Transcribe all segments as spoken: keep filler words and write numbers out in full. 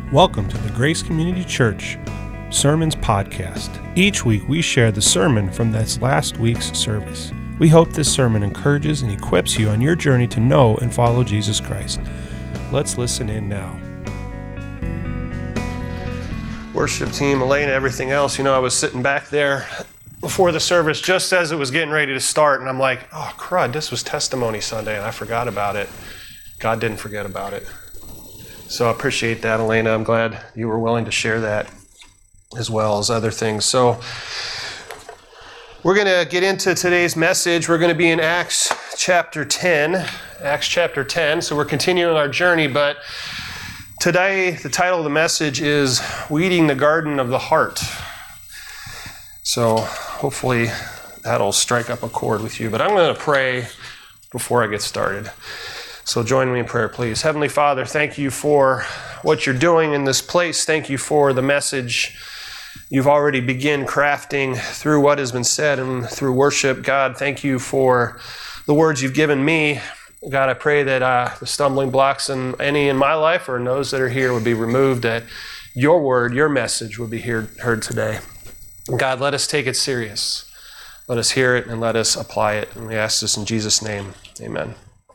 Welcome to the Grace Community Church Sermons Podcast. Each week we share the sermon from this last week's service. We hope this sermon encourages and equips you on your journey to know and follow Jesus Christ. Let's listen in now. Worship team, Elena, everything else, you know, I was sitting back there before the service just as it was getting ready to start, and I'm like, oh crud, this was Testimony Sunday, and I forgot about it. God didn't forget about it. So I appreciate that, Elena. I'm glad you were willing to share that as well as other things. So we're going to get into today's message. We're going to be in Acts chapter ten. Acts chapter ten. So we're continuing our journey, but today the title of the message is Weeding the Garden of the Heart. So hopefully that'll strike up a chord with you. But I'm going to pray before I get started. So join me in prayer, please. Heavenly Father, thank you for what you're doing in this place. Thank you for the message you've already begun crafting through what has been said and through worship. God, thank you for the words you've given me. God, I pray that uh, the stumbling blocks in any in my life or in those that are here would be removed, that your word, your message would be heard, heard today. God, let us take it serious. Let us hear it and let us apply it. And we ask this in Jesus' name. Amen.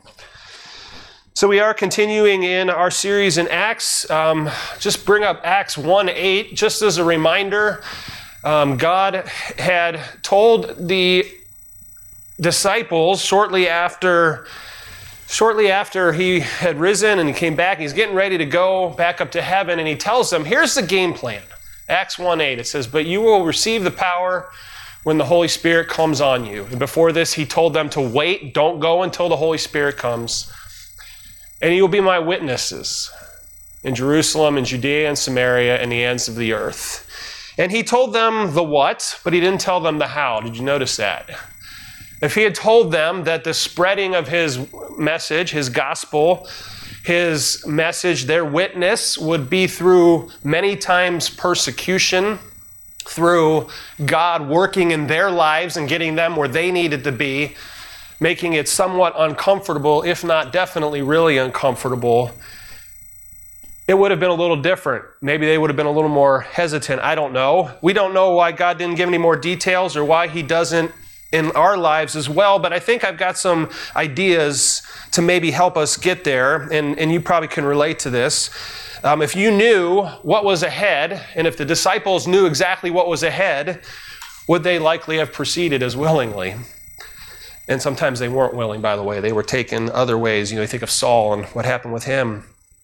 So we are continuing in our series in Acts. Um, just bring up Acts one eight, just as a reminder. Um, God had told the disciples shortly after, shortly after he had risen and he came back, he's getting ready to go back up to heaven, and he tells them, here's the game plan. Acts one eight, it says, but you will receive the power when the Holy Spirit comes on you. And before this, he told them to wait, don't go until the Holy Spirit comes. And you will be my witnesses in Jerusalem and Judea and Samaria and the ends of the earth. And he told them the what, but he didn't tell them the how. Did you notice that? If he had told them that the spreading of his message, his gospel, his message, their witness would be through many times persecution, through God working in their lives and getting them where they needed to be, making it somewhat uncomfortable, if not definitely really uncomfortable, it would have been a little different. Maybe they would have been a little more hesitant. I don't know. We don't know why God didn't give any more details or why he doesn't in our lives as well, but I think I've got some ideas to maybe help us get there, and, and you probably can relate to this. Um, if you knew what was ahead, and if the disciples knew exactly what was ahead, would they likely have proceeded as willingly? And sometimes they weren't willing, by the way. They were taken other ways. You know, you think of Saul and what happened with him.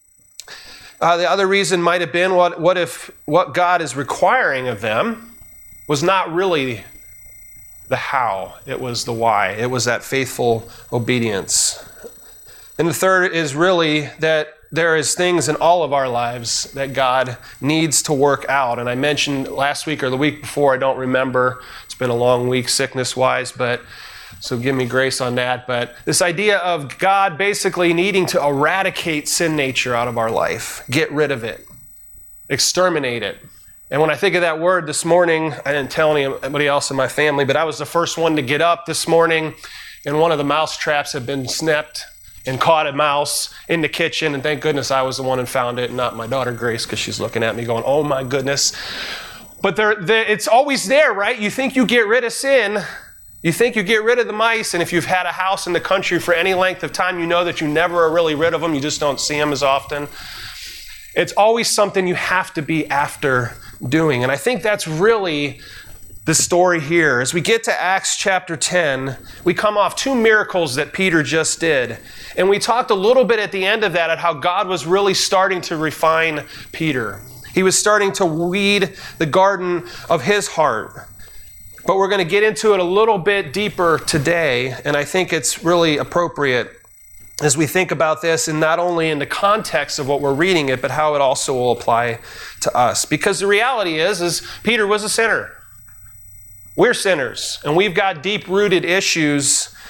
Uh, the other reason might have been what, what if what God is requiring of them was not really the how, it was the why. It was that faithful obedience. And the third is really that there is things in all of our lives that God needs to work out. And I mentioned last week or the week before, I don't remember. It's been a long week sickness-wise, but so give me grace on that. But this idea of God basically needing to eradicate sin nature out of our life, get rid of it, exterminate it. And when I think of that word this morning, I didn't tell anybody else in my family, but I was the first one to get up this morning, and one of the mouse traps had been snipped and caught a mouse in the kitchen. And thank goodness I was the one who found it, and not my daughter Grace, because she's looking at me going, oh my goodness. But there, there, it's always there, right? You think you get rid of sin. You think you get rid of the mice, and if you've had a house in the country for any length of time, you know that you never are really rid of them. You just don't see them as often. It's always something you have to be after doing. And I think that's really the story here. As we get to Acts chapter ten, we come off two miracles that Peter just did. And we talked a little bit at the end of that at how God was really starting to refine Peter. He was starting to weed the garden of his heart. But we're going to get into it a little bit deeper today, and I think it's really appropriate as we think about this, and not only in the context of what we're reading it, but how it also will apply to us. Because the reality is, is Peter was a sinner. We're sinners, and we've got deep-rooted issues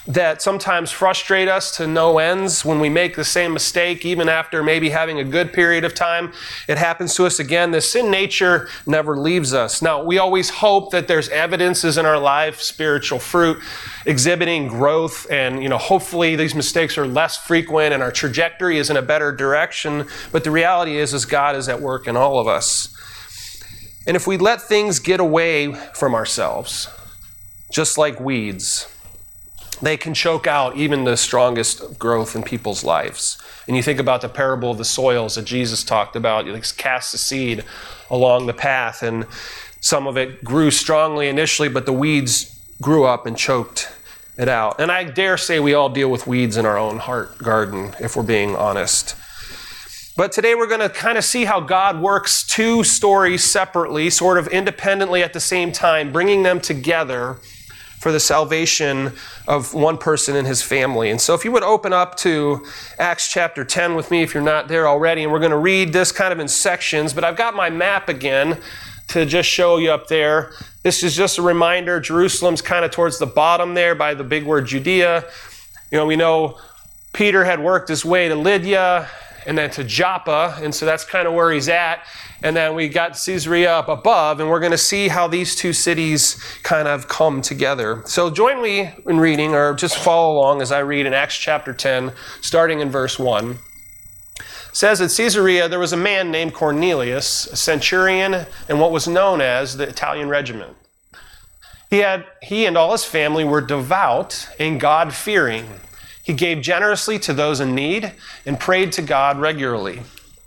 that sometimes frustrate us to no ends when we make the same mistake, even after maybe having a good period of time. It happens to us again. The sin nature never leaves us. Now, we always hope that there's evidences in our life, spiritual fruit, exhibiting growth, and you know, hopefully these mistakes are less frequent and our trajectory is in a better direction. But the reality is, is God is at work in all of us. And if we let things get away from ourselves, just like weeds, they can choke out even the strongest growth in people's lives. And you think about the parable of the soils that Jesus talked about. You cast the seed along the path, and some of it grew strongly initially, but the weeds grew up and choked it out. And I dare say we all deal with weeds in our own heart garden, if we're being honest. But today we're going to kind of see how God works two stories separately, sort of independently at the same time, bringing them together for the salvation of one person and his family. And so if you would open up to Acts chapter ten with me, if you're not there already, and we're going to read this kind of in sections, but I've got my map again to just show you up there. This is just a reminder, Jerusalem's kind of towards the bottom there by the big word Judea. You know, we know Peter had worked his way to Lydia and then to Joppa, and so that's kind of where he's at. And then we got Caesarea up above, and we're going to see how these two cities kind of come together. So join me in reading, or just follow along as I read in Acts chapter ten, starting in verse one. It says, at Caesarea there was a man named Cornelius, a centurion in what was known as the Italian regiment. He had he and all his family were devout and God-fearing. He gave generously to those in need and prayed to God regularly.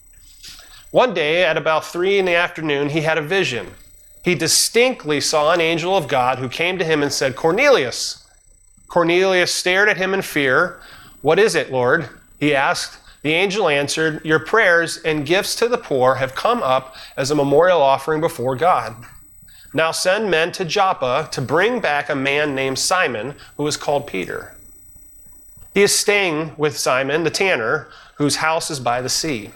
One day at about three in the afternoon, he had a vision. He distinctly saw an angel of God who came to him and said, Cornelius. Cornelius stared at him in fear. What is it, Lord? He asked. The angel answered, your prayers and gifts to the poor have come up as a memorial offering before God. Now send men to Joppa to bring back a man named Simon, who is called Peter. He is staying with Simon the tanner, whose house is by the sea.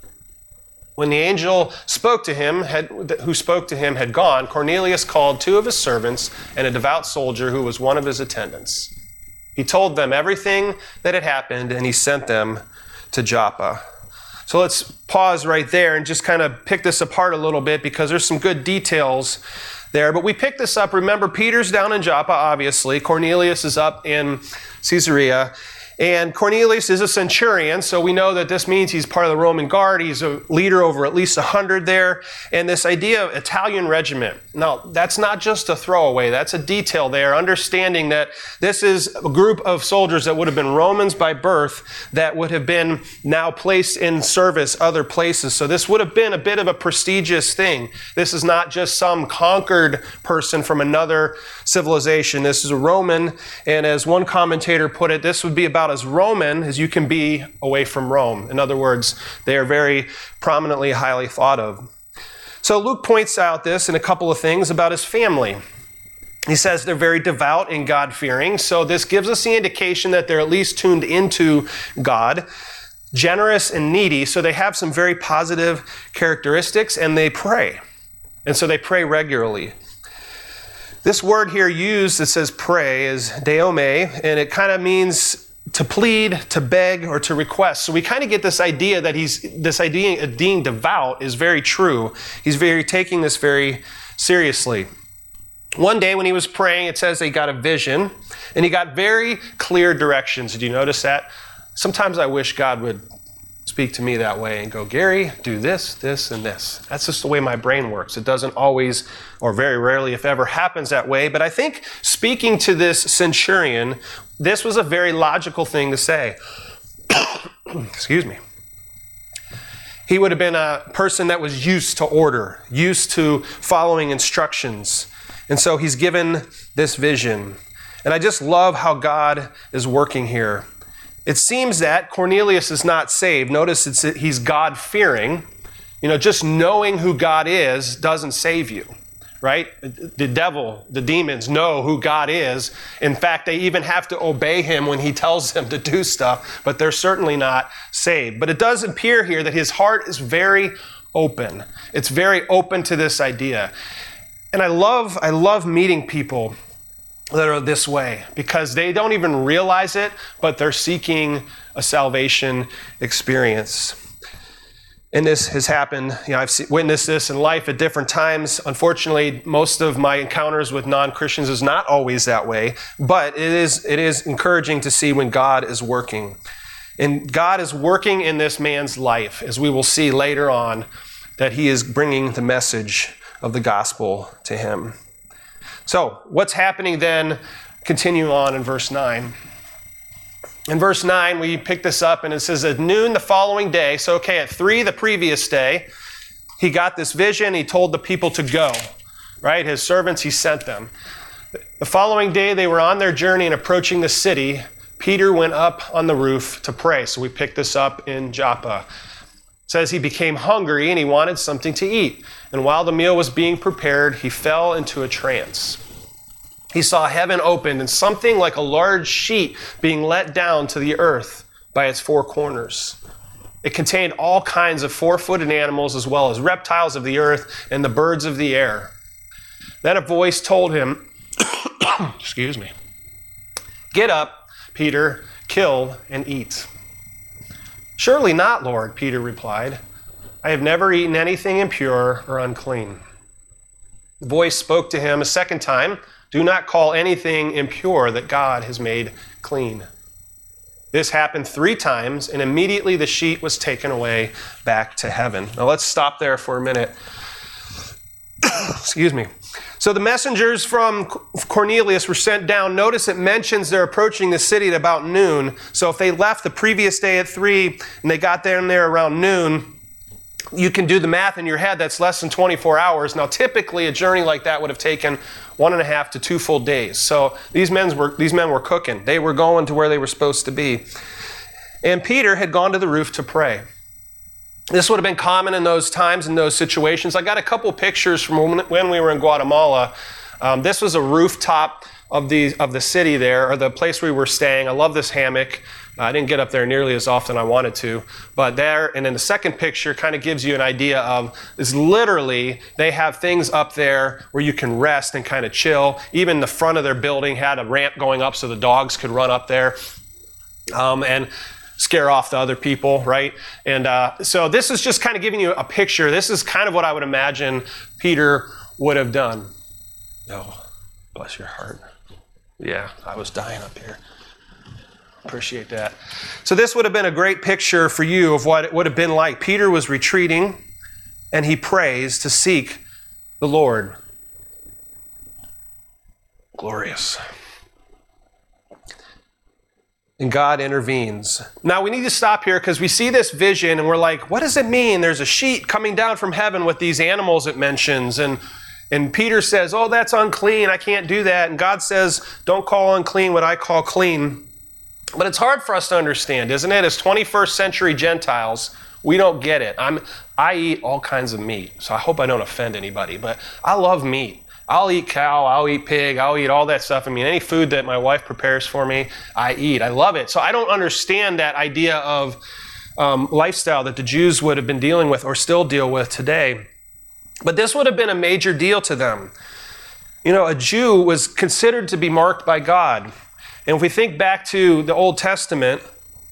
When the angel spoke to him, had, who spoke to him had gone, Cornelius called two of his servants and a devout soldier who was one of his attendants. He told them everything that had happened, and he sent them to Joppa. So let's pause right there and just kind of pick this apart a little bit, because there's some good details there. But we pick this up. Remember, Peter's down in Joppa, obviously. Cornelius is up in Caesarea. And Cornelius is a centurion, so we know that this means he's part of the Roman guard. He's a leader over at least a hundred there. And this idea of Italian regiment. Now, that's not just a throwaway. That's a detail there, understanding that this is a group of soldiers that would have been Romans by birth that would have been now placed in service other places. So this would have been a bit of a prestigious thing. This is not just some conquered person from another civilization. This is a Roman, and as one commentator put it, this would be about as Roman as you can be away from Rome. In other words, they are very prominently, highly thought of. So Luke points out this in a couple of things about his family. He says they're very devout and God-fearing. So this gives us the indication that they're at least tuned into God. Generous and needy. So they have some very positive characteristics, and they pray. And so they pray regularly. This word here used that says pray is deome, and it kind of means to plead, to beg, or to request. So we kind of get this idea that he's, this idea of being devout is very true. He's very taking this very seriously. One day when he was praying, it says he got a vision, and he got very clear directions. Did you notice that? Sometimes I wish God would speak to me that way and go, Gary, do this, this, and this. That's just the way my brain works. It doesn't always, or very rarely, if ever, happens that way. But I think speaking to this centurion, this was a very logical thing to say. Excuse me. He would have been a person that was used to order, used to following instructions. And so he's given this vision. And I just love how God is working here. It seems that Cornelius is not saved. Notice it's, he's God-fearing. You know, just knowing who God is doesn't save you, right? The devil, the demons know who God is. In fact, they even have to obey him when he tells them to do stuff, but they're certainly not saved. But it does appear here that his heart is very open. It's very open to this idea. And I love, I love meeting people that are this way, because they don't even realize it, but they're seeking a salvation experience. And this has happened, you know, I've witnessed this in life at different times. Unfortunately, most of my encounters with non-Christians is not always that way, but it is it is encouraging to see when God is working. And God is working in this man's life, as we will see later on, that he is bringing the message of the gospel to him. So, what's happening then? Continue on in verse nine. In verse nine, we pick this up and it says, at noon the following day, so okay, at three the previous day, he got this vision, he told the people to go, right? His servants, he sent them. The following day, they were on their journey and approaching the city. Peter went up on the roof to pray. So we pick this up in Joppa. It says he became hungry and he wanted something to eat. And while the meal was being prepared, he fell into a trance. He saw heaven opened and something like a large sheet being let down to the earth by its four corners. It contained all kinds of four-footed animals as well as reptiles of the earth and the birds of the air. Then a voice told him, excuse me, "Get up, Peter, kill and eat." "Surely not, Lord," Peter replied. "I have never eaten anything impure or unclean." The voice spoke to him a second time, "Do not call anything impure that God has made clean." This happened three times, and immediately the sheet was taken away back to heaven. Now let's stop there for a minute. Excuse me. So the messengers from Cornelius were sent down. Notice it mentions they're approaching the city at about noon. So if they left the previous day at three and they got down there around noon, you can do the math in your head. That's less than twenty-four hours. Now, typically a journey like that would have taken one and a half to two full days. So these men were these men were cooking. They were going to where they were supposed to be. And Peter had gone to the roof to pray. This would have been common in those times, in those situations. I got a couple pictures from when we were in Guatemala. Um, this was a rooftop of the of the city there, or the place we were staying. I love this hammock. I didn't get up there nearly as often as I wanted to, but there, and then the second picture kind of gives you an idea of, is literally, they have things up there where you can rest and kind of chill. Even the front of their building had a ramp going up so the dogs could run up there um, and scare off the other people, right? And uh, so this is just kind of giving you a picture. This is kind of what I would imagine Peter would have done. Oh, bless your heart. Yeah, I was dying up here. Appreciate that. So this would have been a great picture for you of what it would have been like. Peter was retreating and he prays to seek the Lord. Glorious. And God intervenes. Now we need to stop here because we see this vision and we're like, what does it mean? There's a sheet coming down from heaven with these animals it mentions. And, and Peter says, oh, that's unclean. I can't do that. And God says, don't call unclean what I call clean. But it's hard for us to understand, isn't it? As twenty-first century Gentiles, we don't get it. I'm, I eat all kinds of meat, so I hope I don't offend anybody, but I love meat. I'll eat cow, I'll eat pig, I'll eat all that stuff. I mean, any food that my wife prepares for me, I eat. I love it. So I don't understand that idea of um, lifestyle that the Jews would have been dealing with or still deal with today. But this would have been a major deal to them. You know, a Jew was considered to be marked by God. And if we think back to the Old Testament,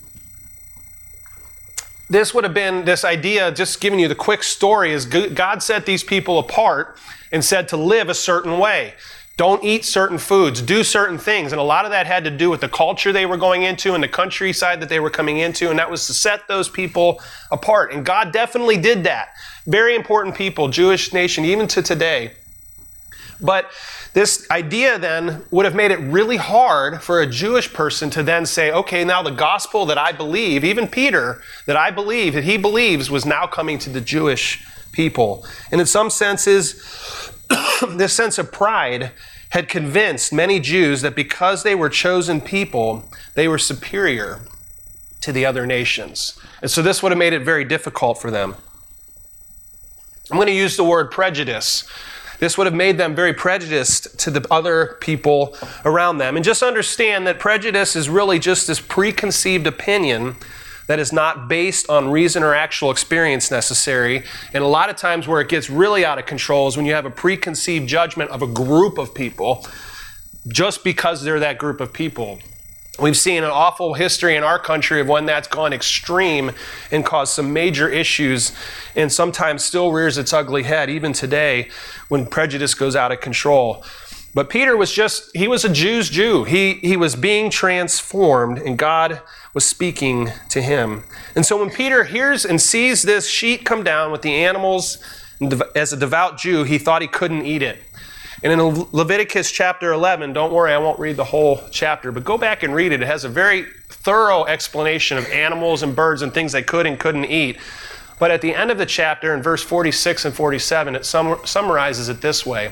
this would have been this idea, just giving you the quick story, is God set these people apart and said to live a certain way. Don't eat certain foods, do certain things. And a lot of that had to do with the culture they were going into and the countryside that they were coming into. And that was to set those people apart. And God definitely did that. Very important people, Jewish nation, even to today. But this idea then would have made it really hard for a Jewish person to then say, okay, now the gospel that I believe, even Peter, that I believe, that he believes, was now coming to the Jewish people. And in some senses, this sense of pride had convinced many Jews that because they were chosen people, they were superior to the other nations. And so this would have made it very difficult for them. I'm going to use the word prejudice. This would have made them very prejudiced to the other people around them. And just understand that prejudice is really just this preconceived opinion that is not based on reason or actual experience necessary. And a lot of times where it gets really out of control is when you have a preconceived judgment of a group of people just because they're that group of people. We've seen an awful history in our country of when that's gone extreme and caused some major issues, and sometimes still rears its ugly head, even today, when prejudice goes out of control. But Peter was just, he was a Jew's Jew. He, he was being transformed, and God was speaking to him. And so when Peter hears and sees this sheet come down with the animals, as a devout Jew, he thought he couldn't eat it. And in Leviticus chapter eleven, don't worry, I won't read the whole chapter, but go back and read it. It has a very thorough explanation of animals and birds and things they could and couldn't eat. But at the end of the chapter, in verse forty-six and forty-seven, it sum- summarizes it this way.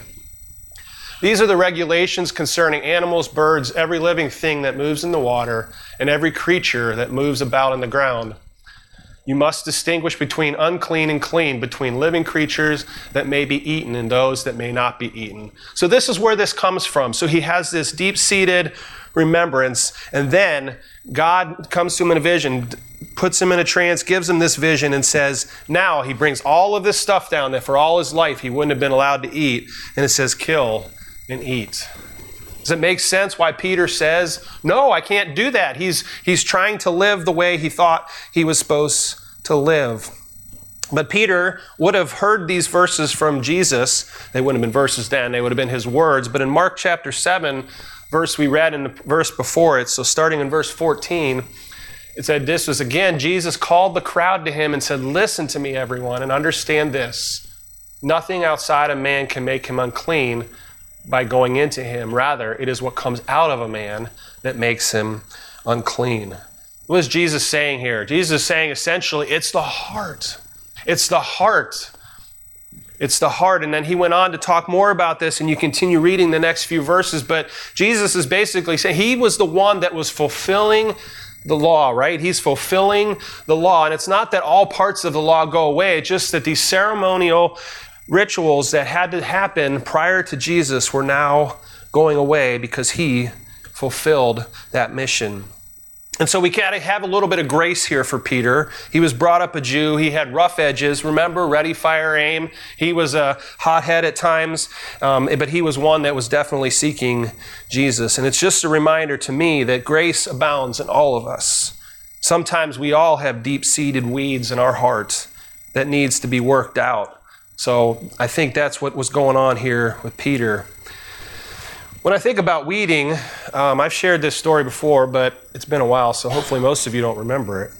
These are the regulations concerning animals, birds, every living thing that moves in the water, and every creature that moves about in the ground. You must distinguish between unclean and clean, between living creatures that may be eaten and those that may not be eaten. So this is where this comes from. So he has this deep-seated remembrance, and then God comes to him in a vision, puts him in a trance, gives him this vision, and says, now he brings all of this stuff down that for all his life he wouldn't have been allowed to eat, and it says, kill and eat. Does it make sense why Peter says, no, I can't do that? He's, he's trying to live the way he thought he was supposed to live. But Peter would have heard these verses from Jesus. They wouldn't have been verses then, they would have been his words. But in Mark chapter seven, verse we read in the verse before it, so starting in verse fourteen, it said this was again, Jesus called the crowd to him and said, listen to me, everyone, and understand this. Nothing outside a man can make him unclean by going into him. Rather, it is what comes out of a man that makes him unclean. What is Jesus saying here? Jesus is saying essentially, it's the heart. It's the heart. It's the heart. And then he went on to talk more about this, and you continue reading the next few verses, but Jesus is basically saying he was the one that was fulfilling the law, right? He's fulfilling the law. And it's not that all parts of the law go away, it's just that these ceremonial rituals that had to happen prior to Jesus were now going away because he fulfilled that mission. And so we gotta have a little bit of grace here for Peter. He was brought up a Jew. He had rough edges. Remember, ready, fire, aim. He was a hothead at times, um, but he was one that was definitely seeking Jesus. And it's just a reminder to me that grace abounds in all of us. Sometimes we all have deep-seated weeds in our heart that needs to be worked out. So I think that's what was going on here with Peter. When I think about weeding, um, I've shared this story before, but it's been a while, so hopefully most of you don't remember it.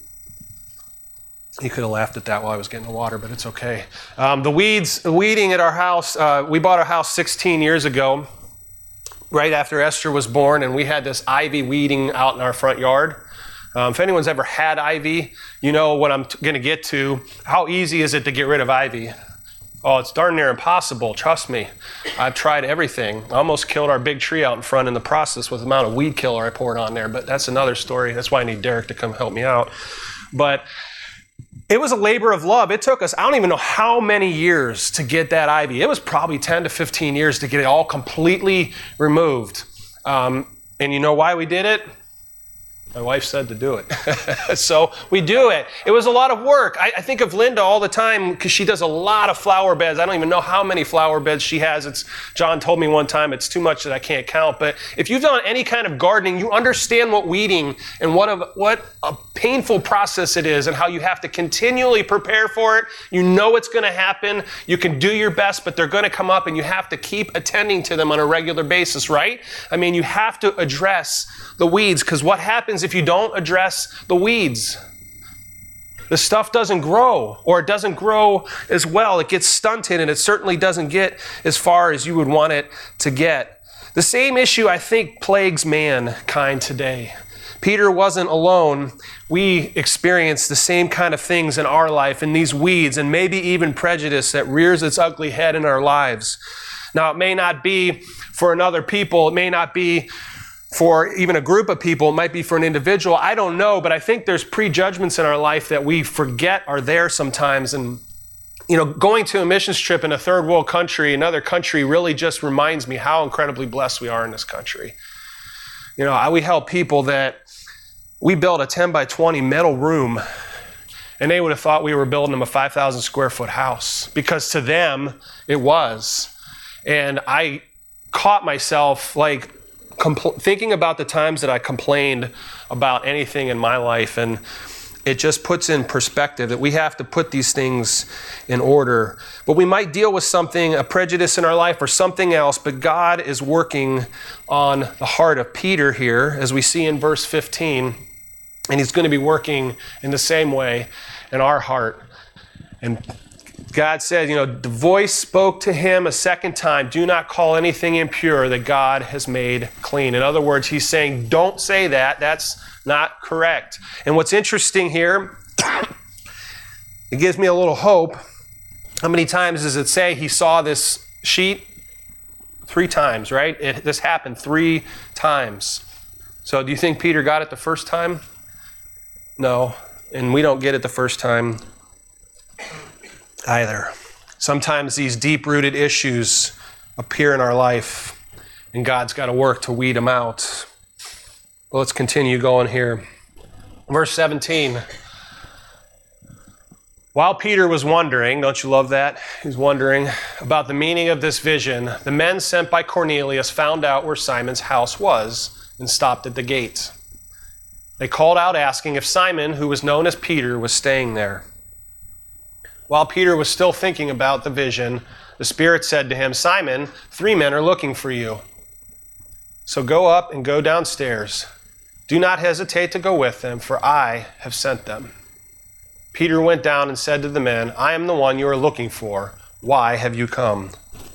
You could have laughed at that while I was getting the water, but it's okay. Um, the weeds, the weeding at our house, uh, we bought our house sixteen years ago, right after Esther was born, and we had this ivy weeding out in our front yard. Um, if anyone's ever had ivy, you know what I'm t- going to get to. How easy is it to get rid of ivy? Oh, it's darn near impossible. Trust me. I've tried everything. I almost killed our big tree out in front in the process with the amount of weed killer I poured on there, but that's another story. That's why I need Derek to come help me out. But it was a labor of love. It took us, I don't even know how many years to get that ivy. It was probably ten to fifteen years to get it all completely removed. Um, and you know why we did it? My wife said to do it. So we do it. It was a lot of work. I, I think of Linda all the time because she does a lot of flower beds. I don't even know how many flower beds she has. It's John told me one time it's too much that I can't count. But if you've done any kind of gardening, you understand what weeding and what a, what a painful process it is and how you have to continually prepare for it. You know it's going to happen. You can do your best, but they're going to come up and you have to keep attending to them on a regular basis, right? I mean, you have to address the weeds because what happens if you don't address the weeds? The stuff doesn't grow, or it doesn't grow as well. It gets stunted, and it certainly doesn't get as far as you would want it to get. The same issue, I think, plagues mankind today. Peter wasn't alone. We experience the same kind of things in our life, and these weeds, and maybe even prejudice that rears its ugly head in our lives. Now, it may not be for another people. It may not be for even a group of people. It might be for an individual. I don't know, but I think there's prejudgments in our life that we forget are there sometimes. And, you know, going to a missions trip in a third world country, another country, really just reminds me how incredibly blessed we are in this country. You know, I, we help people that we built a ten by twenty metal room, and they would have thought we were building them a five thousand square foot house because to them it was. And I caught myself like compl- thinking about the times that I complained about anything in my life, and it just puts in perspective that we have to put these things in order. But we might deal with something, a prejudice in our life or something else, but God is working on the heart of Peter here, as we see in verse fifteen, and he's going to be working in the same way in our heart. And God said, you know, the voice spoke to him a second time, do not call anything impure that God has made clean. In other words, he's saying, don't say that. That's not correct. And what's interesting here, it gives me a little hope. How many times does it say he saw this sheet? Three times, right? It, this happened three times. So do you think Peter got it the first time? No. And we don't get it the first time either. Sometimes these deep-rooted issues appear in our life, and God's got to work to weed them out. Well, let's continue going here. Verse seventeen. While Peter was wondering, don't you love that? He's wondering about the meaning of this vision. The men sent by Cornelius found out where Simon's house was and stopped at the gate. They called out asking if Simon, who was known as Peter, was staying there. While Peter was still thinking about the vision, the Spirit said to him, Simon, three men are looking for you. So go up and go downstairs. Do not hesitate to go with them, for I have sent them. Peter went down and said to the men, I am the one you are looking for. Why have you come?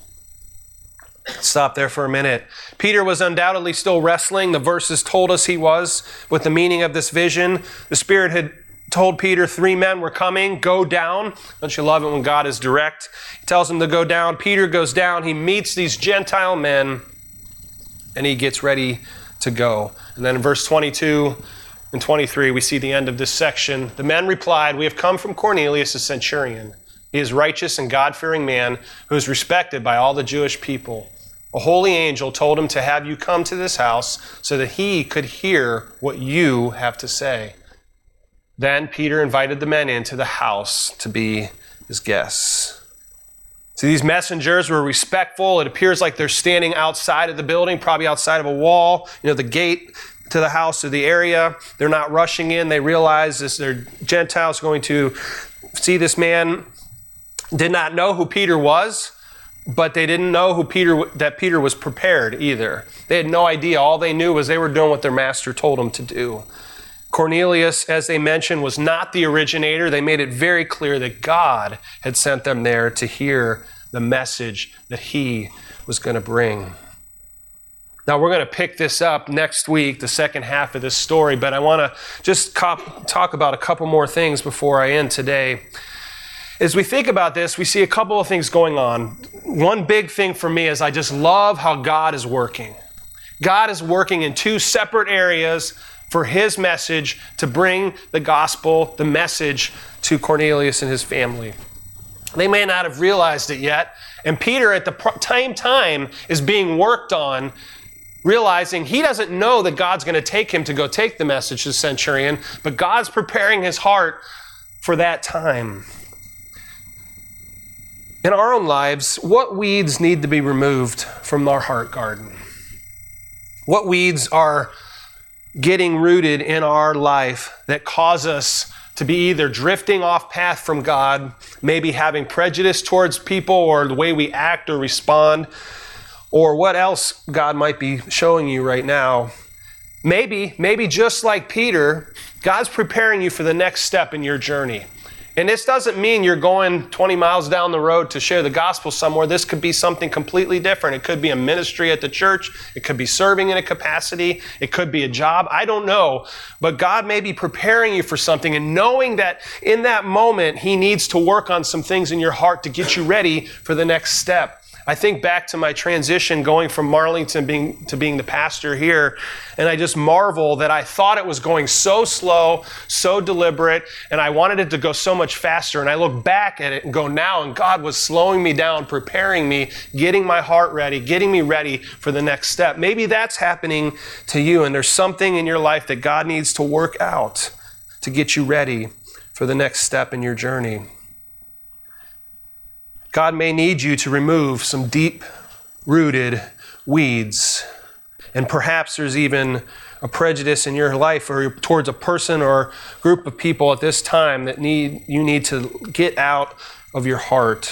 Stop there for a minute. Peter was undoubtedly still wrestling. The verses told us he was with the meaning of this vision. The Spirit had told Peter three men were coming. Go down. Don't you love it when God is direct? He tells him to go down. Peter goes down. He meets these Gentile men, and he gets ready to go. And then in verse twenty-two and twenty-three, we see the end of this section. The men replied, we have come from Cornelius, a centurion. He is righteous and God-fearing man who is respected by all the Jewish people. A holy angel told him to have you come to this house so that he could hear what you have to say. Then Peter invited the men into the house to be his guests. So these messengers were respectful. It appears like they're standing outside of the building, probably outside of a wall, you know, the gate to the house or the area. They're not rushing in. They realize this, they're Gentiles going to see this man. Did not know who Peter was, but they didn't know who Peter that Peter was prepared either. They had no idea. All they knew was they were doing what their master told them to do. Cornelius, as they mentioned, was not the originator. They made it very clear that God had sent them there to hear the message that he was going to bring. Now, we're going to pick this up next week, the second half of this story, but I want to just cop- talk about a couple more things before I end today. As we think about this, we see a couple of things going on. One big thing for me is I just love how God is working. God is working in two separate areas for his message to bring the gospel, the message to Cornelius and his family. They may not have realized it yet. And Peter at the same time is being worked on, realizing he doesn't know that God's going to take him to go take the message to the centurion, but God's preparing his heart for that time. In our own lives, what weeds need to be removed from our heart garden? What weeds are getting rooted in our life that cause us to be either drifting off path from God, maybe having prejudice towards people or the way we act or respond, or what else God might be showing you right now? Maybe, maybe just like Peter, God's preparing you for the next step in your journey. And this doesn't mean you're going twenty miles down the road to share the gospel somewhere. This could be something completely different. It could be a ministry at the church. It could be serving in a capacity. It could be a job. I don't know. But God may be preparing you for something, and knowing that in that moment, he needs to work on some things in your heart to get you ready for the next step. I think back to my transition going from Marlington being, to being the pastor here, and I just marvel that I thought it was going so slow, so deliberate, and I wanted it to go so much faster. And I look back at it and go now, and God was slowing me down, preparing me, getting my heart ready, getting me ready for the next step. Maybe that's happening to you, and there's something in your life that God needs to work out to get you ready for the next step in your journey. God may need you to remove some deep-rooted weeds. And perhaps there's even a prejudice in your life or towards a person or group of people at this time that need you need to get out of your heart.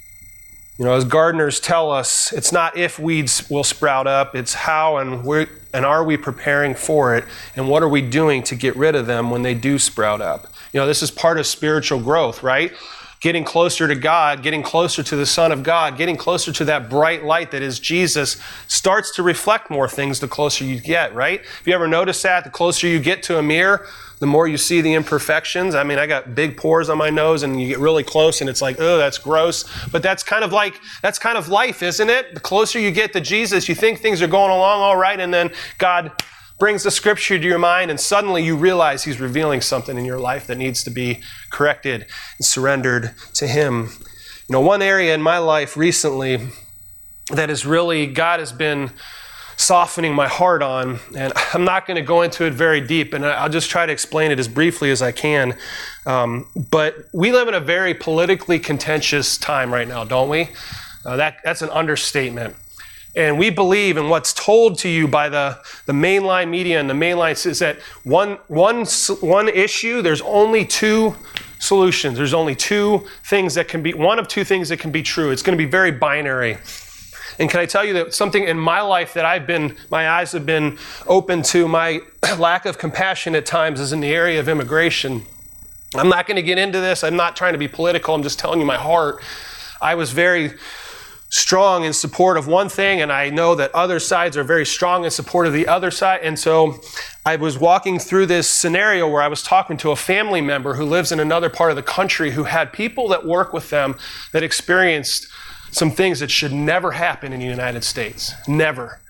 You know, as gardeners tell us, it's not if weeds will sprout up, it's how and where, and are we preparing for it, and what are we doing to get rid of them when they do sprout up? You know, this is part of spiritual growth, right? Getting closer to God, getting closer to the Son of God, getting closer to that bright light that is Jesus starts to reflect more things the closer you get, right? Have you ever noticed that? The closer you get to a mirror, the more you see the imperfections. I mean, I got big pores on my nose and you get really close and it's like, oh, that's gross. But that's kind of like, that's kind of life, isn't it? The closer you get to Jesus, you think things are going along all right, and then God brings the scripture to your mind and suddenly you realize he's revealing something in your life that needs to be corrected and surrendered to him. You know, one area in my life recently that is really, God has been softening my heart on, and I'm not going to go into it very deep, and I'll just try to explain it as briefly as I can. Um, but we live in a very politically contentious time right now, don't we? Uh, that that's an understatement. And we believe in what's told to you by the, the mainline media and the mainline is that one, one, one issue, there's only two solutions. There's only two things that can be, one of two things that can be true. It's going to be very binary. And can I tell you that something in my life that I've been, my eyes have been open to, my lack of compassion at times is in the area of immigration. I'm not going to get into this. I'm not trying to be political. I'm just telling you my heart. I was very strong in support of one thing, and I know that other sides are very strong in support of the other side. And so I was walking through this scenario where I was talking to a family member who lives in another part of the country who had people that work with them that experienced some things that should never happen in the United States. Never.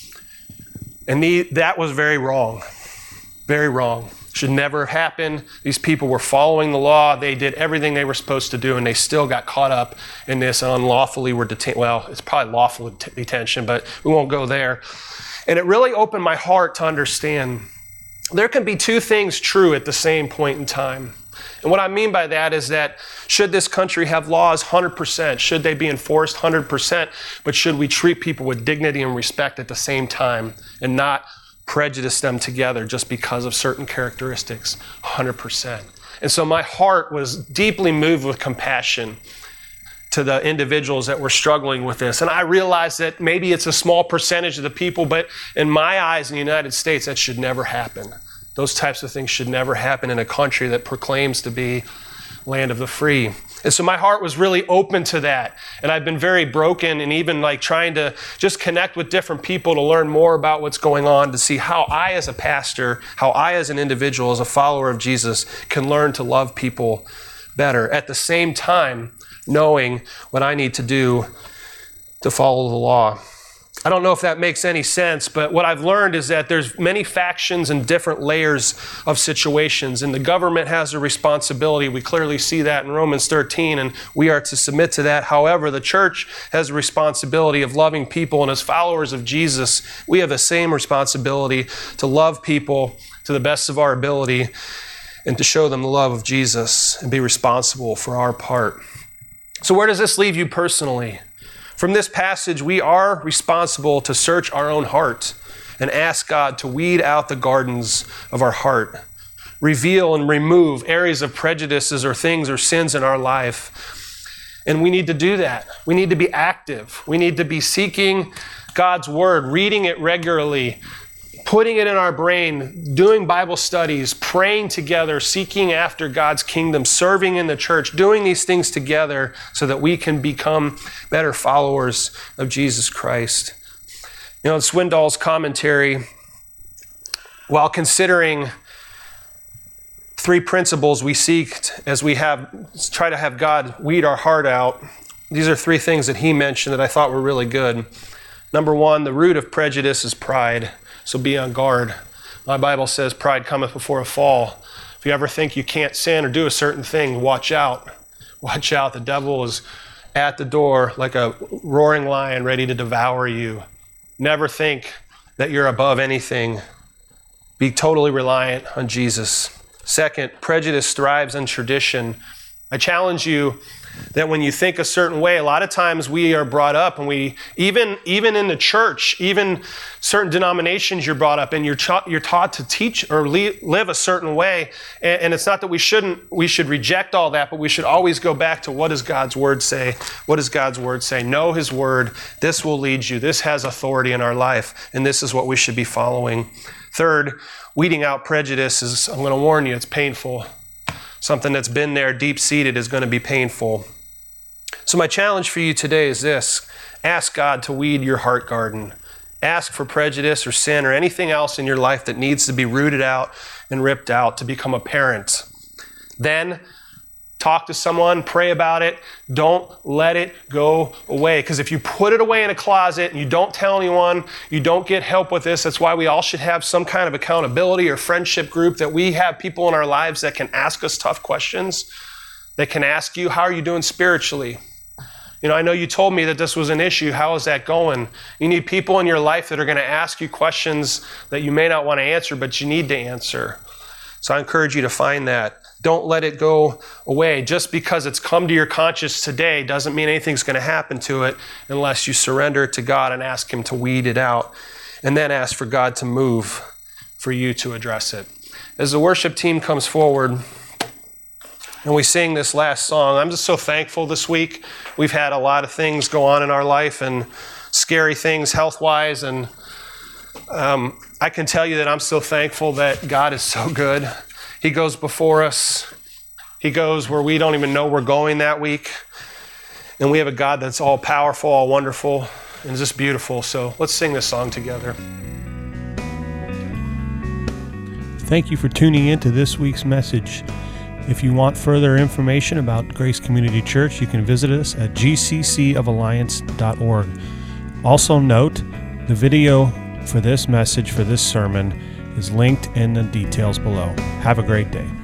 And the, that was very wrong. Very wrong. Should never happen. These people were following the law. They did everything they were supposed to do, and they still got caught up in this and unlawfully were detained. Well, it's probably lawful det- detention, but we won't go there. And it really opened my heart to understand there can be two things true at the same point in time. And what I mean by that is that should this country have laws? one hundred percent. Should they be enforced? one hundred percent. But should we treat people with dignity and respect at the same time and not prejudice them together just because of certain characteristics? one hundred percent. And so my heart was deeply moved with compassion to the individuals that were struggling with this. And I realized that maybe it's a small percentage of the people, but in my eyes in the United States, that should never happen. Those types of things should never happen in a country that proclaims to be land of the free. And so my heart was really open to that. And I've been very broken and even like trying to just connect with different people to learn more about what's going on, to see how I as a pastor, how I as an individual, as a follower of Jesus, can learn to love people better. At the same time, knowing what I need to do to follow the law. I don't know if that makes any sense, but what I've learned is that there's many factions and different layers of situations, and the government has a responsibility. We clearly see that in Romans thirteen, and we are to submit to that. However, the church has a responsibility of loving people, and as followers of Jesus, we have the same responsibility to love people to the best of our ability and to show them the love of Jesus and be responsible for our part. So where does this leave you personally? From this passage, we are responsible to search our own heart and ask God to weed out the gardens of our heart, reveal and remove areas of prejudices or things or sins in our life. And we need to do that. We need to be active. We need to be seeking God's word, reading it regularly, putting it in our brain, doing Bible studies, praying together, seeking after God's kingdom, serving in the church, doing these things together so that we can become better followers of Jesus Christ. You know, in Swindoll's commentary, while considering three principles we seek as we have try to have God weed our heart out, these are three things that he mentioned that I thought were really good. Number one, the root of prejudice is pride. So be on guard. My Bible says pride cometh before a fall. If you ever think you can't sin or do a certain thing, watch out. Watch out. The devil is at the door like a roaring lion ready to devour you. Never think that you're above anything. Be totally reliant on Jesus. Second, prejudice thrives on tradition. I challenge you that when you think a certain way, a lot of times we are brought up and we, even, even in the church, even certain denominations you're brought up in, you're, ta- you're taught to teach or le- live a certain way. And, and it's not that we shouldn't, we should reject all that, but we should always go back to what does God's word say? What does God's word say? Know his word. This will lead you. This has authority in our life. And this is what we should be following. Third, weeding out prejudice is, I'm going to warn you, it's painful. Something that's been there deep-seated is going to be painful. So my challenge for you today is this. Ask God to weed your heart garden. Ask for prejudice or sin or anything else in your life that needs to be rooted out and ripped out to become apparent. Then talk to someone, pray about it. Don't let it go away. Because if you put it away in a closet and you don't tell anyone, you don't get help with this. That's why we all should have some kind of accountability or friendship group, that we have people in our lives that can ask us tough questions, that can ask you, how are you doing spiritually? You know, I know you told me that this was an issue. How is that going? You need people in your life that are going to ask you questions that you may not want to answer, but you need to answer. So I encourage you to find that. Don't let it go away. Just because it's come to your conscience today doesn't mean anything's going to happen to it unless you surrender it to God and ask him to weed it out. And then ask for God to move for you to address it. As the worship team comes forward and we sing this last song, I'm just so thankful this week. We've had a lot of things go on in our life and scary things health-wise. And um, I can tell you that I'm so thankful that God is so good. He goes before us. He goes where we don't even know we're going that week. And we have a God that's all powerful, all wonderful, and just beautiful. So let's sing this song together. Thank you for tuning in to this week's message. If you want further information about Grace Community Church, you can visit us at g c c of alliance dot org. Also note, the video for this message, for this sermon, is linked in the details below. Have a great day.